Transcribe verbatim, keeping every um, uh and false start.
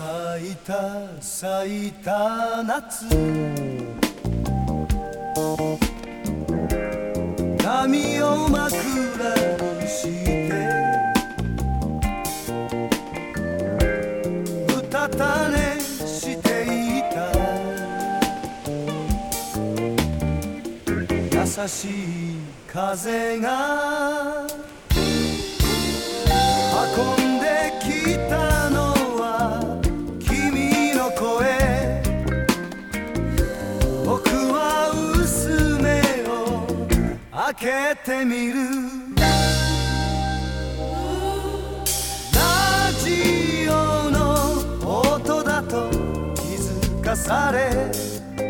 咲いた咲いた夏、髪を枕にしてうたた寝していた。優しい風が運んできたのは君の声。僕は薄目を開けてみる。ラジオの音だと気づかされ